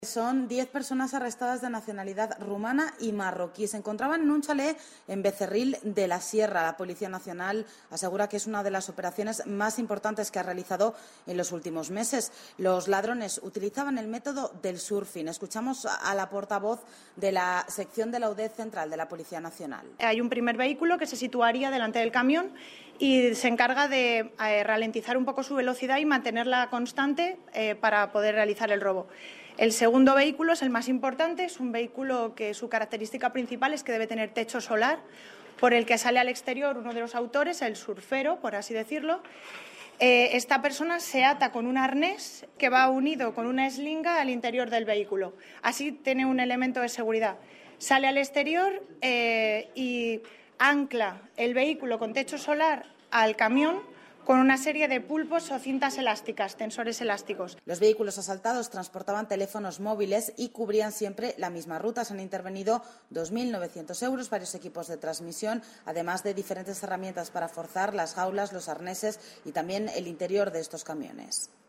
Son 10 personas arrestadas de nacionalidad rumana y marroquí. Se encontraban en un chalet en Becerril de la Sierra. La Policía Nacional asegura que es una de las operaciones más importantes que ha realizado en los últimos meses. Los ladrones utilizaban el método del surfing. Escuchamos a la portavoz de la sección de la UDED Central de la Policía Nacional. Hay un primer vehículo que se situaría delante del camión y se encarga de ralentizar un poco su velocidad y mantenerla constante para poder realizar el robo. El segundo vehículo es el más importante, es un vehículo que su característica principal es que debe tener techo solar, por el que sale al exterior uno de los autores, el surfero, por así decirlo. Esta persona se ata con un arnés que va unido con una eslinga al interior del vehículo. Así tiene un elemento de seguridad. Sale al exterior y ancla el vehículo con techo solar al camión con una serie de pulpos o cintas elásticas, tensores elásticos. Los vehículos asaltados transportaban teléfonos móviles y cubrían siempre la misma ruta. Se han intervenido 2.900 euros, varios equipos de transmisión, además de diferentes herramientas para forzar las jaulas, los arneses y también el interior de estos camiones.